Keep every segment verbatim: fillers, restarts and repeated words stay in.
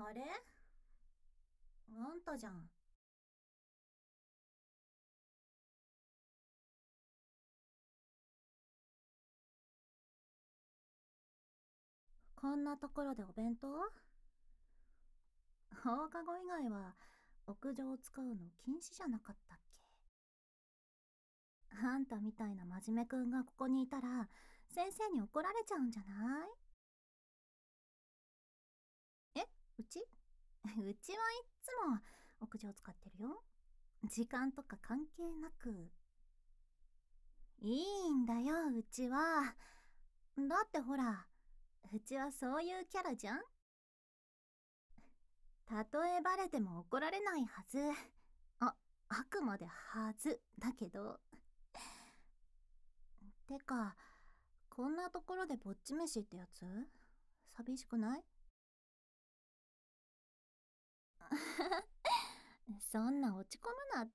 あれ、あんたじゃん。こんなところでお弁当？放課後以外は屋上を使うの禁止じゃなかったっけ？あんたみたいな真面目くんがここにいたら先生に怒られちゃうんじゃない？え、うちうちはいっつも屋上使ってるよ。時間とか関係なく。いいんだよ、うちは。だってほら、うちはそういうキャラじゃん。たとえバレても怒られないはず。あ、あくまではずだけど。てか、こんなところでぼっち飯ってやつ？寂しくない？そんな落ち込むなって。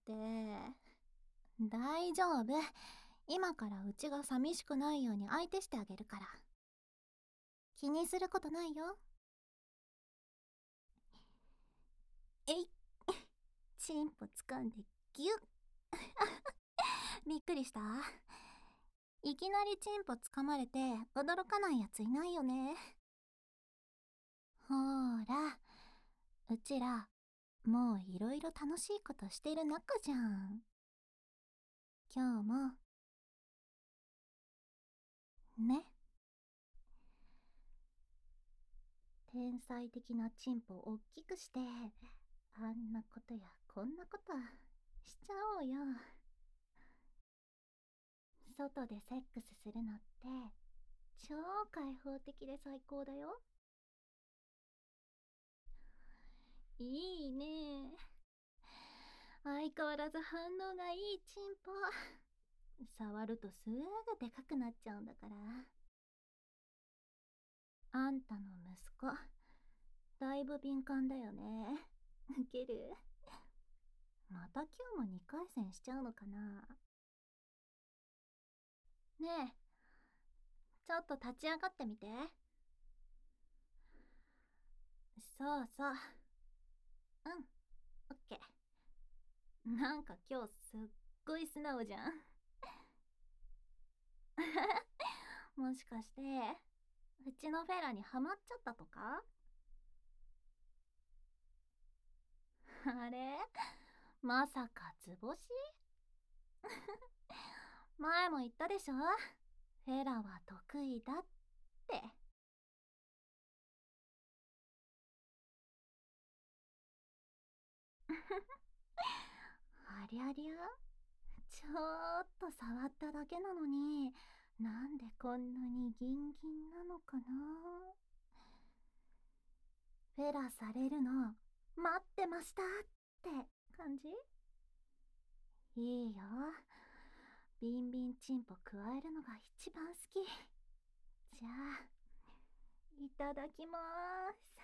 大丈夫。今からうちが寂しくないように相手してあげるから。気にすることないよ。えい。チンポ掴んでギュッ。びっくりした？いきなりチンポ掴まれて驚かないやついないよね。ほーら、うちらもういろいろ楽しいことしてる仲じゃん。今日もね。天才的なチンポをおっきくしてあんなことやこんなことしちゃおうよ。外でセックスするのって超開放的で最高だよ。いいね。相変わらず反応がいいチンポ。触るとすぐでかくなっちゃうんだから。あんたの息子だいぶ敏感だよね。ウケる。また今日もにかい戦しちゃうのかな。ねえ、ちょっと立ち上がってみて。そうそう。うん、オッケー。なんか今日すっごい素直じゃん。もしかしてうちのフェラにハマっちゃったとか？あれ、まさか図星？前も言ったでしょ、フェラは得意だって。ありゃりゃ、ちょっと触っただけなのになんでこんなにギンギンなのかな。フェラされるの待ってましたって感じ？いいよ。ビンビンチンポ加えるのが一番好き。じゃあいただきまーす。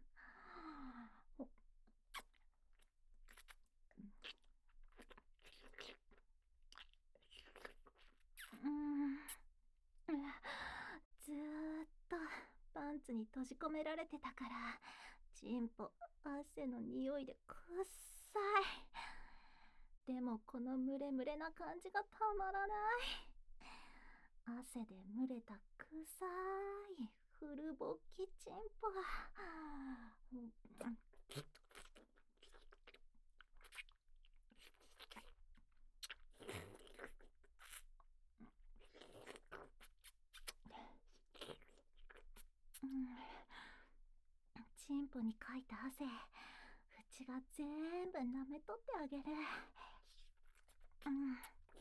うん、ずーっとパンツに閉じ込められてたからチンポ汗の匂いでくっさい。でもこのムレムレな感じがたまらない。汗で蒸れたくさいフルボッキチンポ。チンポにかいた汗うちが全部舐めとってあげる。うん、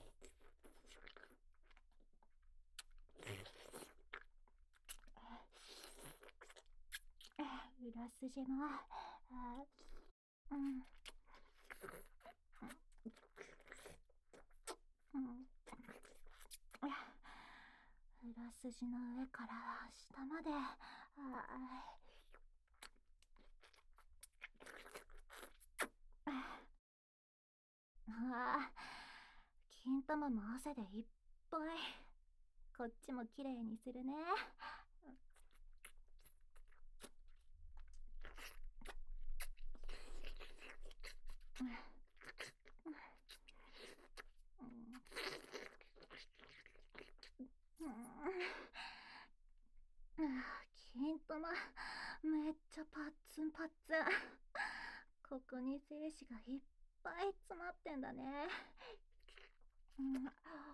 裏筋もあ、うん、うん、裏筋の上から下までああ、金玉も汗でいっぱい。こっちもきれいにするね。 金玉めっちゃパッツンパッツン。ここに精子がいっぱい詰まってんだね。うんうん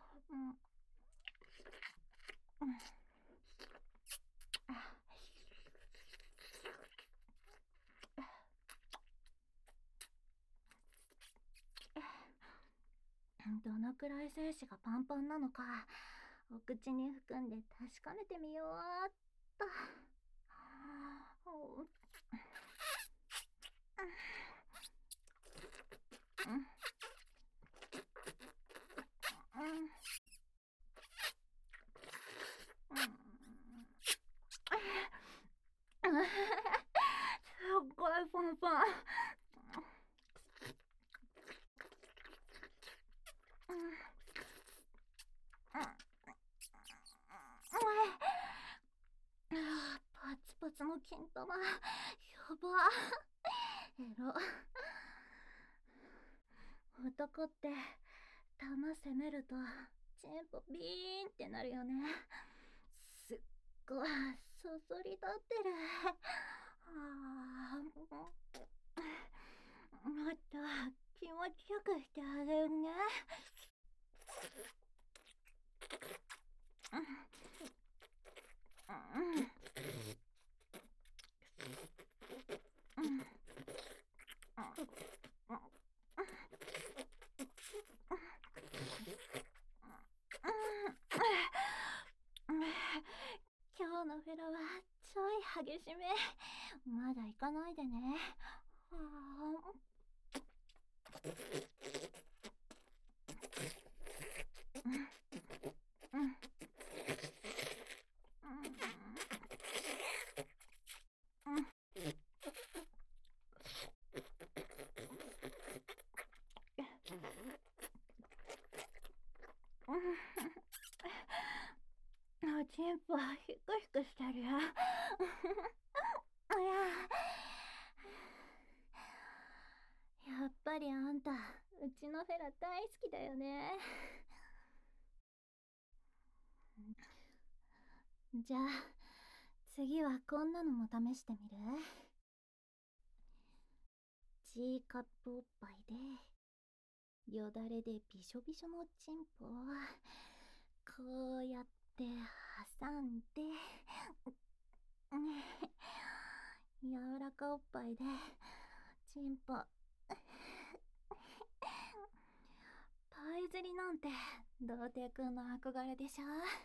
どのくらい精子がパンパンなのかお口に含んで確かめてみようっと。すっごいパンパン。パツパツの金玉やば。エロ。男って玉攻めるとチンポビーンってなるよね。すっごいそそり立ってる。はあ、もっと気持ちよくしてあげるね。今日のフェラはちょい激しめ。まだ行かないでね。はあチンポヒクヒクしてるよ。やっぱりあんたうちのフェラ大好きだよね。じゃあ次はこんなのも試してみる？ G カップおっぱいでよだれでびしょびしょのチンポをこうやって挟んで柔らかおっぱいでチンポパイ釣りなんて童貞くんの憧れでしょ。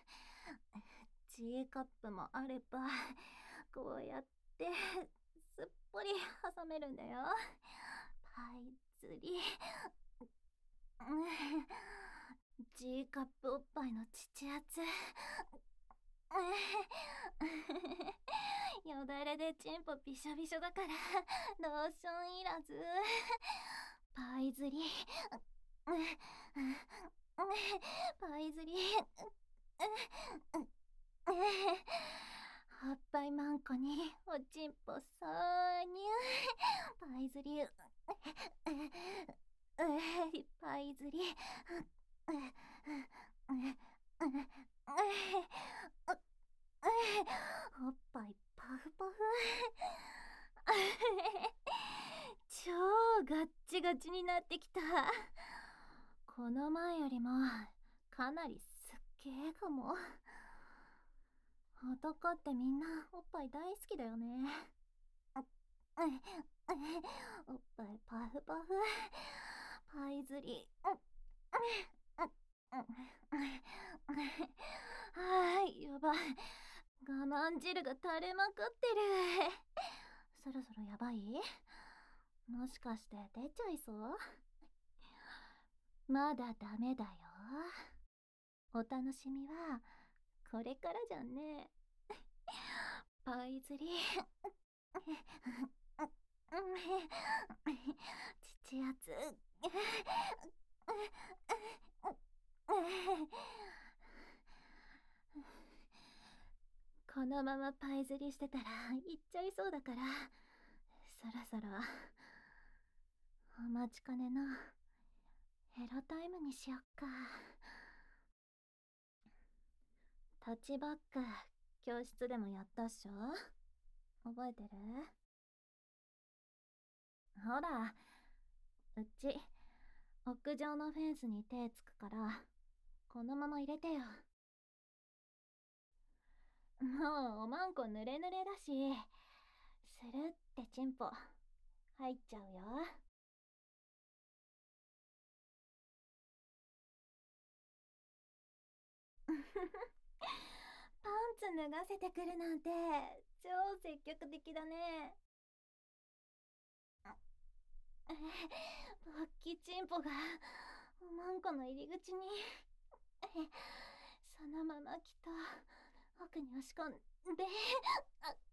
G カップもあればこうやってすっぽり挟めるんだよ。パイ釣りG カップおっぱいの父圧よだれでチンポびしょびしょだからローションいらず。パイ釣りパイ釣りおっぱいマンコにおちんぽ挿入。パイ釣りパイ釣りおっぱいパフパフ超ガッチガチになってきた。この前よりもかなりすっげーかも。男ってみんなおっぱい大好きだよね。おっぱいパフパフパイ釣りはい、やばい。我慢汁が垂れまくってる。そろそろやばい？もしかして出ちゃいそう？まだダメだよ。お楽しみはこれからじゃんね。パイ釣り父やつこのままパイ釣りしてたら行っちゃいそうだからそろそろお待ちかねのヘロタイムにしよっか。タッチバック教室でもやったっしょ。覚えてる？ほら、うち屋上のフェンスに手つくからこのまま入れてよ。もうおまんこ濡れ濡れだし、スルってチンポ入っちゃうよ。パンツ脱がせてくるなんて超積極的だね。バッキチンポがおまんこの入り口にそのままきっと奥に押し込んで、ああ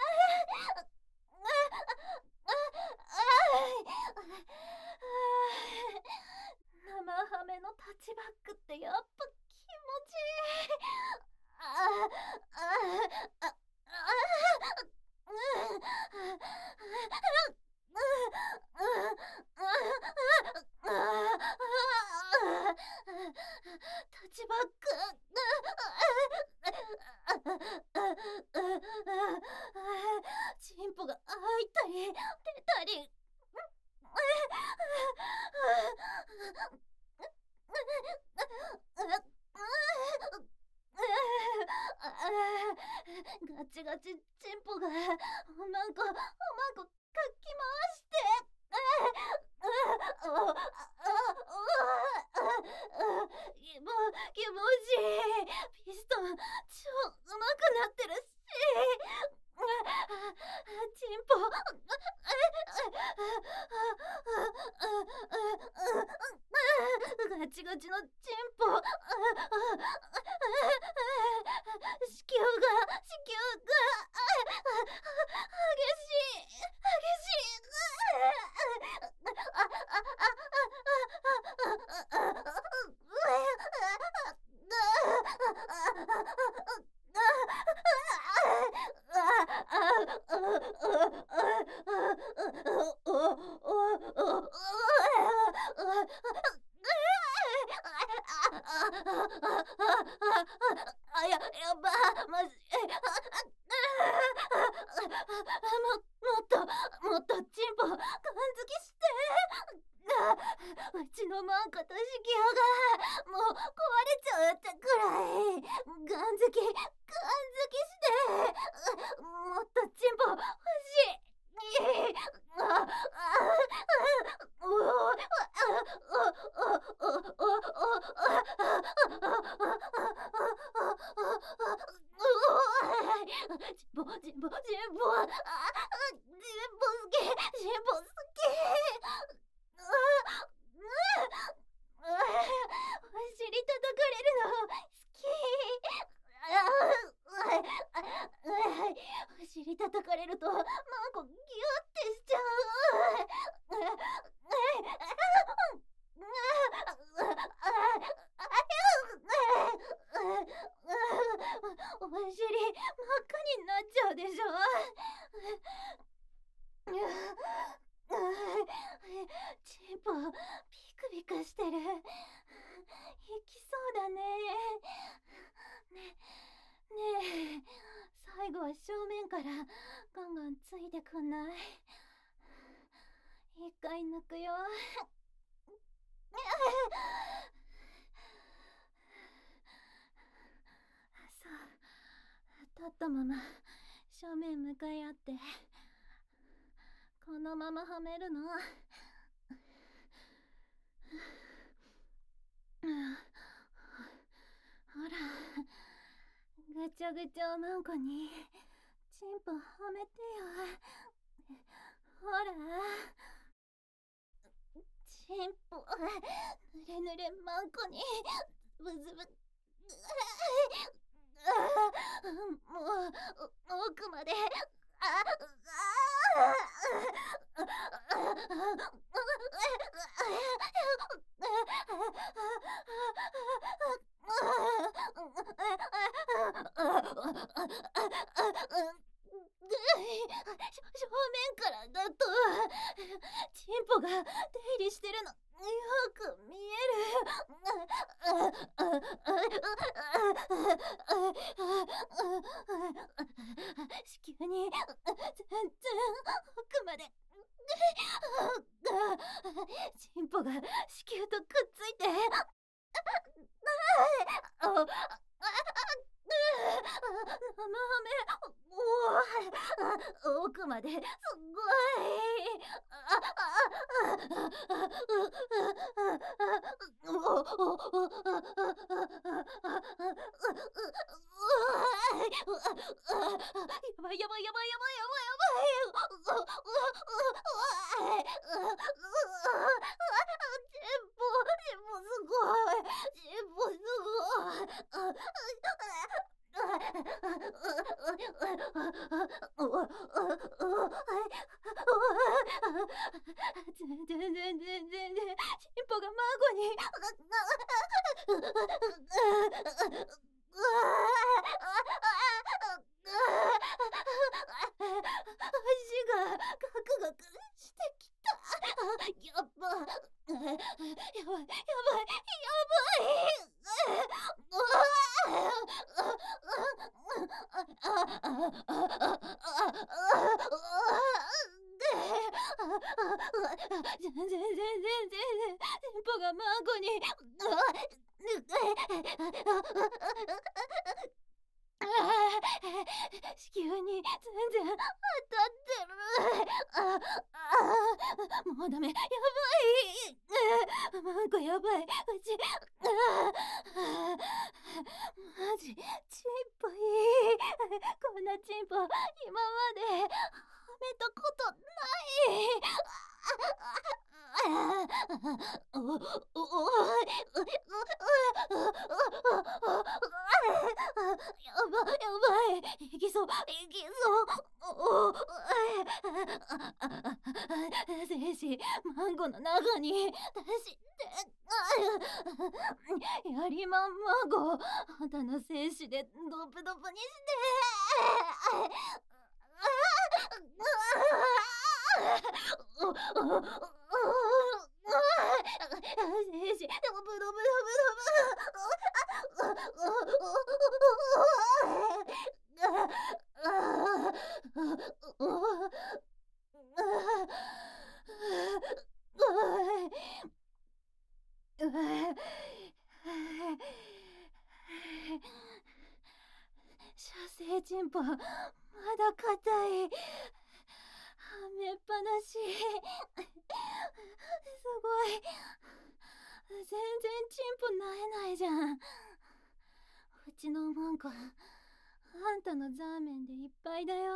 生ハメのタッチバックってやっぱ気持ちいい。ああああタッチバックチンポが開いたり出たり。ガチガチチンポがおまんこおまんこかき回して気も気持ちいい。ピストン超うまくなってるし、チンポガチガチのチンポ、子宮が子宮が激しい激しい。あ、や、やば、まじ、も、もっと、もっとチンポ、ガン付きして。うちのマンコと子宮が、もう壊れちゃうってくらい、ガン付き、ガン付きして。もっとチンポ欲しい。あ、あ、おお、あ、お、お、お、お、ジンボジンボジンボ、あ、ジンボ好き、ジンボ好き。お尻叩かれるの好き。お尻叩かれるとマンコギュってしちゃう。お尻真っ赤になっちゃうでしょ。チンポピクピクしてる。行きそうだね。ねねえ、最後は正面からガンガンついてくんない？一回抜くよ。そう、立ったまま正面向かい合ってこのままはめるの。ほら、ぐちゃぐちゃおまんこにチンポはめてよ。ほら、チンポぬれぬれマンコにブズブズ、もう奥まで、あしょ正面からだとチンポが出入りしてるのよく見える。子宮に全然奥までチンポが子宮とくっついてああ生ハメお奥まですっごいやばいやばいやばいやばいやばいやばいチンポチンポすごいチンポすごい全然全然全然チンポが孫に足がガクガクしてきた。やっぱやばいやばいやばい全然全然全然チンポが孫に子宮に全然当たってる。もうダメやばいなんかやばいうちマジチンポいいこんなチンポ今まではめたことないおおおおやばいやばいいきそういきそう精子マンゴの中に出してやりまん孫あんたの精子でドプドプにして精子ドブドブドブ射精チンポまだ硬いはめっぱなしすごい全然チンポなえないじゃんうちのマンコあんたのザーメンでいっぱいだよ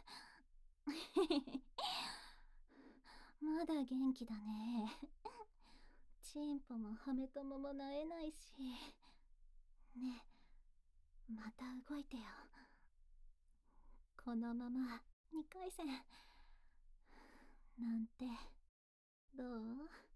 まだ元気だねチンポもハメトモもなえないしねえまた動いてよこのままにかい戦なんてどう